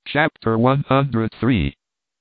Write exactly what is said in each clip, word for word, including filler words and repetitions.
Chapter one hundred three.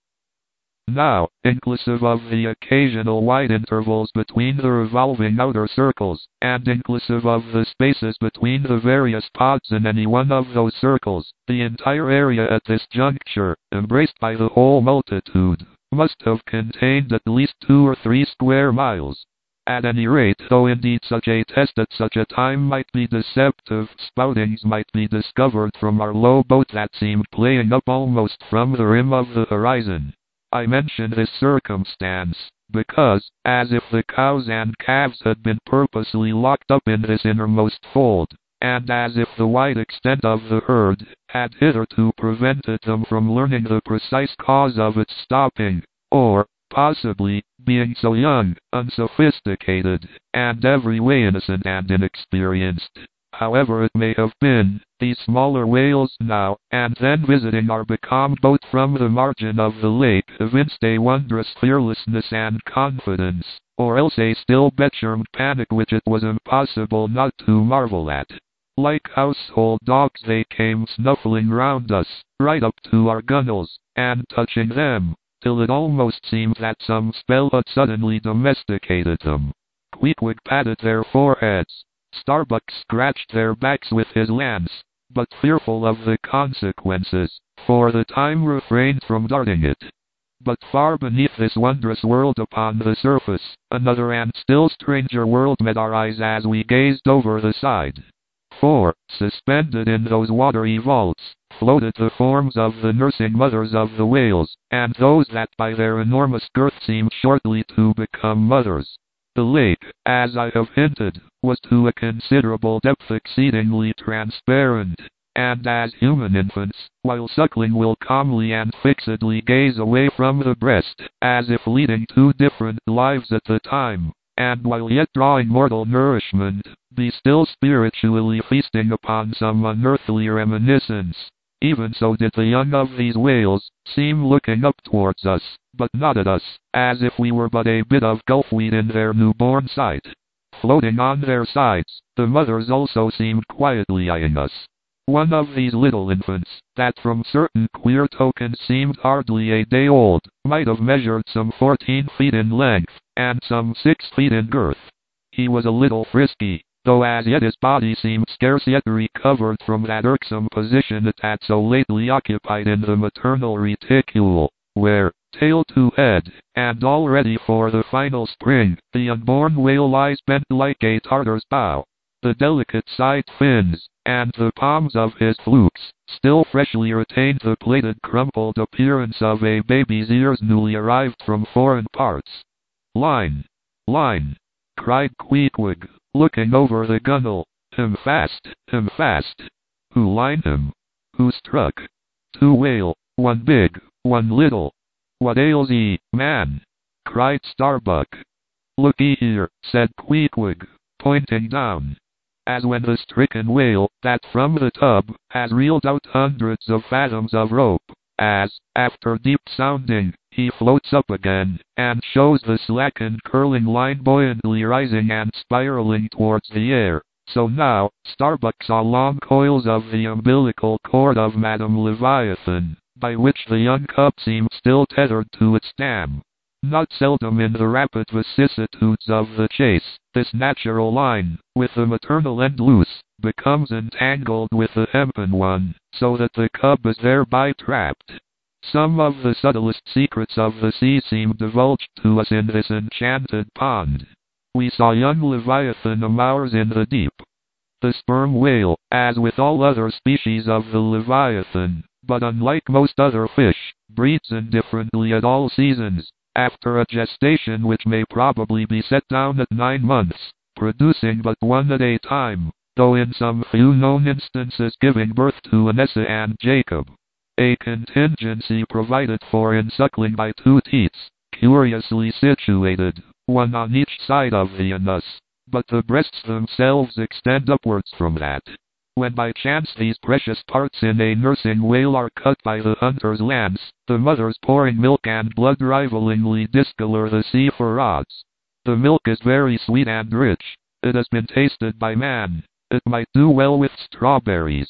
Now, inclusive of the occasional wide intervals between the revolving outer circles, and inclusive of the spaces between the various pods in any one of those circles, the entire area at this juncture, embraced by the whole multitude, must have contained at least two or three square miles. At any rate, though indeed such a test at such a time might be deceptive, spoutings might be discovered from our low boat that seemed playing up almost from the rim of the horizon. I mention this circumstance, because, as if the cows and calves had been purposely locked up in this innermost fold, and as if the wide extent of the herd had hitherto prevented them from learning the precise cause of its stopping, or, possibly, being so young, unsophisticated, and every way innocent and inexperienced, however it may have been, these smaller whales now and then visiting our becalmed boat from the margin of the lake evinced a wondrous fearlessness and confidence, or else a still better panic which it was impossible not to marvel at. Like household dogs they came snuffling round us, right up to our gunwales, and touching them, till it almost seemed that some spell had suddenly domesticated them. Queequeg patted their foreheads. Starbuck scratched their backs with his lance, but fearful of the consequences, for the time refrained from darting it. But far beneath this wondrous world upon the surface, another and still stranger world met our eyes as we gazed over the side. For, suspended in those watery vaults, floated the forms of the nursing mothers of the whales, and those that by their enormous girth seemed shortly to become mothers. The lake, as I have hinted, was to a considerable depth exceedingly transparent, and as human infants, while suckling will calmly and fixedly gaze away from the breast, as if leading two different lives at the time, and while yet drawing mortal nourishment, be still spiritually feasting upon some unearthly reminiscence. Even so did the young of these whales seem looking up towards us, but not at us, as if we were but a bit of gulfweed in their newborn sight. Floating on their sides, the mothers also seemed quietly eyeing us. One of these little infants, that from certain queer tokens seemed hardly a day old, might have measured some fourteen feet in length, and some six feet in girth. He was a little frisky, though as yet his body seemed scarce yet recovered from that irksome position it had so lately occupied in the maternal reticule, where, tail to head, and all ready for the final spring, the unborn whale lies bent like a Tartar's bow. The delicate side fins, and the palms of his flukes, still freshly retained the plaited crumpled appearance of a baby's ears newly arrived from foreign parts. "Line! Line!" cried Queequeg, looking over the gunwale. "Him fast! Him fast!" "Who line him? Who struck?" "Two whale, one big, one little." "What ails ye, man?" cried Starbuck. "Lookee here," said Queequeg, pointing down. As when the stricken whale, that from the tub, has reeled out hundreds of fathoms of rope, as, after deep sounding, he floats up again, and shows the slackened curling line buoyantly rising and spiraling towards the air, so now, Starbuck saw long coils of the umbilical cord of Madame Leviathan, by which the young cub seemed still tethered to its dam. Not seldom in the rapid vicissitudes of the chase, this natural line, with the maternal end loose, becomes entangled with the hempen one, so that the cub is thereby trapped. Some of the subtlest secrets of the sea seemed divulged to us in this enchanted pond. We saw young Leviathan amours in the deep. The sperm whale, as with all other species of the Leviathan, but unlike most other fish, breeds indifferently at all seasons, after a gestation which may probably be set down at nine months, producing but one at a time, though in some few known instances giving birth to Anessa and Jacob. A contingency provided for in suckling by two teats, curiously situated, one on each side of the anus, but the breasts themselves extend upwards from that. When by chance these precious parts in a nursing whale are cut by the hunter's lance, the mothers pouring milk and blood rivalingly discolor the sea for rods. The milk is very sweet and rich. It has been tasted by man. It might do well with strawberries.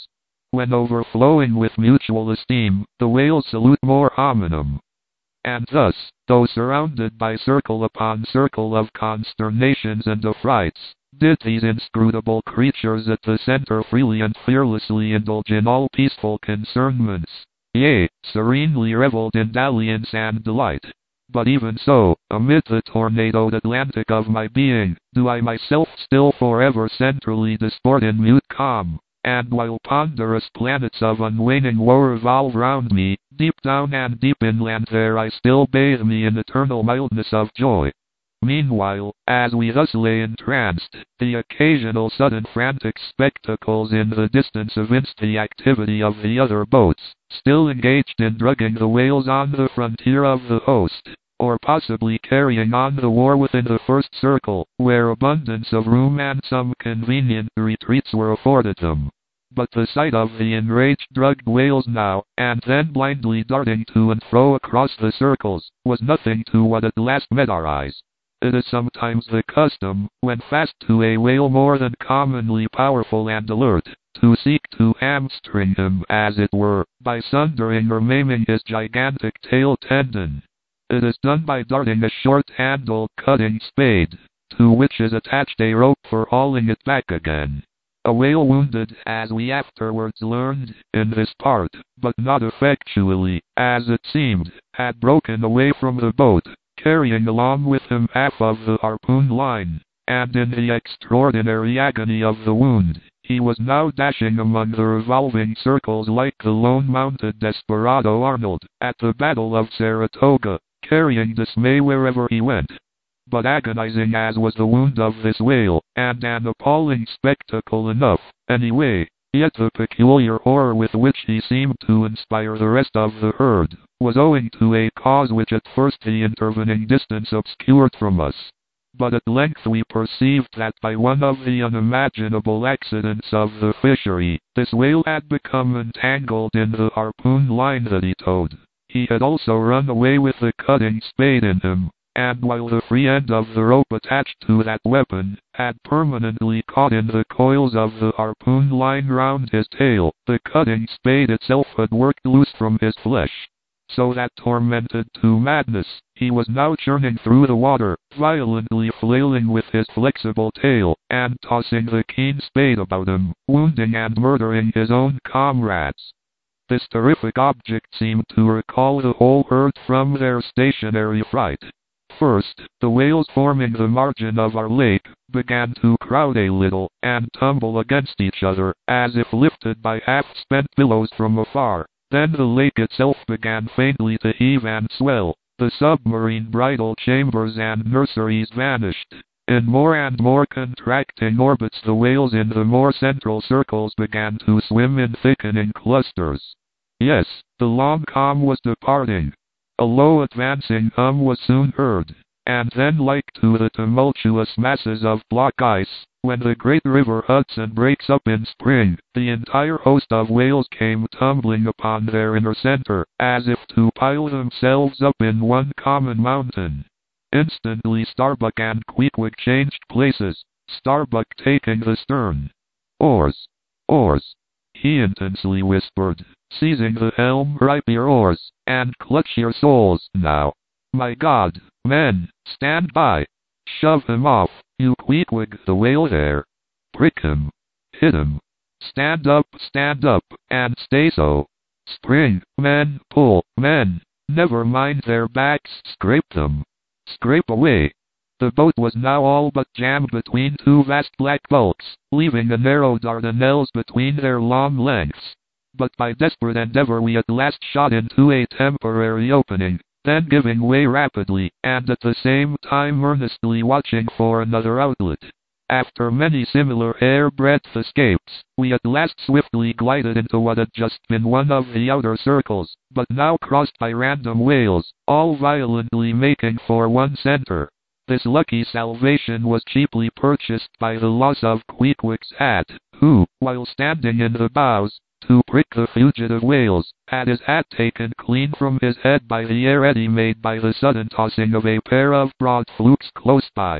When overflowing with mutual esteem, the whales salute more hominum. And thus, though surrounded by circle upon circle of consternations and affrights, did these inscrutable creatures at the center freely and fearlessly indulge in all peaceful concernments, yea, serenely reveled in dalliance and delight. But even so, amid the tornadoed Atlantic of my being, do I myself still forever centrally disport in mute calm, and while ponderous planets of unwaning woe revolve round me, deep down and deep inland there I still bathe me in eternal mildness of joy. Meanwhile, as we thus lay entranced, the occasional sudden frantic spectacles in the distance evinced the activity of the other boats, still engaged in drugging the whales on the frontier of the host, or possibly carrying on the war within the first circle, where abundance of room and some convenient retreats were afforded them. But the sight of the enraged drugged whales now, and then blindly darting to and fro across the circles, was nothing to what at last met our eyes. It is sometimes the custom, when fast to a whale more than commonly powerful and alert, to seek to hamstring him, as it were, by sundering or maiming his gigantic tail tendon. It is done by darting a short-handled cutting spade, to which is attached a rope for hauling it back again. A whale wounded, as we afterwards learned, in this part, but not effectually, as it seemed, had broken away from the boat, carrying along with him half of the harpoon line, and in the extraordinary agony of the wound, he was now dashing among the revolving circles like the lone-mounted desperado Arnold, at the Battle of Saratoga, carrying dismay wherever he went. But agonizing as was the wound of this whale, and an appalling spectacle enough, anyway, yet the peculiar horror with which he seemed to inspire the rest of the herd, was owing to a cause which at first the intervening distance obscured from us. But at length we perceived that by one of the unimaginable accidents of the fishery, this whale had become entangled in the harpoon line that he towed. He had also run away with the cutting spade in him, and while the free end of the rope attached to that weapon had permanently caught in the coils of the harpoon line round his tail, the cutting spade itself had worked loose from his flesh. So that, tormented to madness, he was now churning through the water, violently flailing with his flexible tail, and tossing the keen spade about him, wounding and murdering his own comrades. This terrific object seemed to recall the whole herd from their stationary fright. First, the whales forming the margin of our lake began to crowd a little, and tumble against each other, as if lifted by half-spent billows from afar. Then the lake itself began faintly to heave and swell. The submarine bridal chambers and nurseries vanished. In more and more contracting orbits the whales in the more central circles began to swim in thickening clusters. Yes, the long calm was departing. A low advancing hum was soon heard, and then, like to the tumultuous masses of block ice, when the great river Hudson breaks up in spring, the entire host of whales came tumbling upon their inner center, as if to pile themselves up in one common mountain. Instantly Starbuck and Queequeg changed places, Starbuck taking the stern. "Oars! Oars!" he intensely whispered, seizing the helm. "Ripe your oars, and clutch your souls, now. My God, men, stand by! Shove him off, you Queequeg the whale there! Prick him! Hit him! Stand up, stand up, and stay so! Spring, men, pull, men! Never mind their backs, scrape them! Scrape away!" The boat was now all but jammed between two vast black bulks, leaving the narrow Dardanelles between their long lengths. But by desperate endeavor we at last shot into a temporary opening, then giving way rapidly, and at the same time earnestly watching for another outlet. After many similar hair-breadth escapes, we at last swiftly glided into what had just been one of the outer circles, but now crossed by random whales, all violently making for one center. This lucky salvation was cheaply purchased by the loss of Queequeg's hat, who, while standing in the bows, to prick the fugitive whales, had his hat taken clean from his head by the air eddy made by the sudden tossing of a pair of broad flukes close by.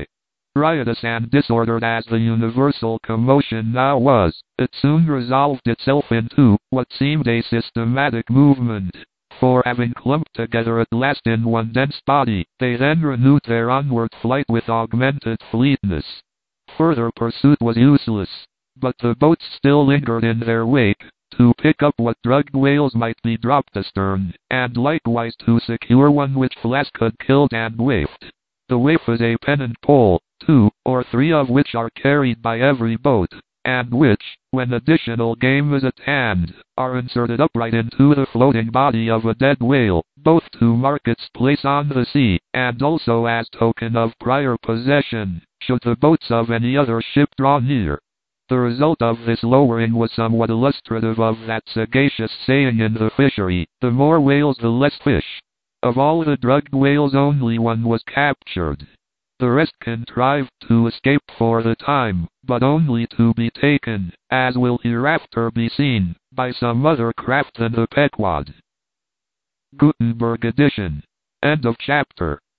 Riotous and disordered as the universal commotion now was, it soon resolved itself into what seemed a systematic movement. For having clumped together at last in one dense body, they then renewed their onward flight with augmented fleetness. Further pursuit was useless, but the boats still lingered in their wake, to pick up what drugged whales might be dropped astern, and likewise to secure one which Flask had killed and waifed. The waif is a pennant pole, two or three of which are carried by every boat, and which, when additional game is at hand, are inserted upright into the floating body of a dead whale, both to mark its place on the sea, and also as token of prior possession, should the boats of any other ship draw near. The result of this lowering was somewhat illustrative of that sagacious saying in the fishery, the more whales the less fish. Of all the drugged whales only one was captured. The rest contrived to escape for the time, but only to be taken, as will hereafter be seen, by some other craft than the Pequod. Gutenberg edition. End of chapter.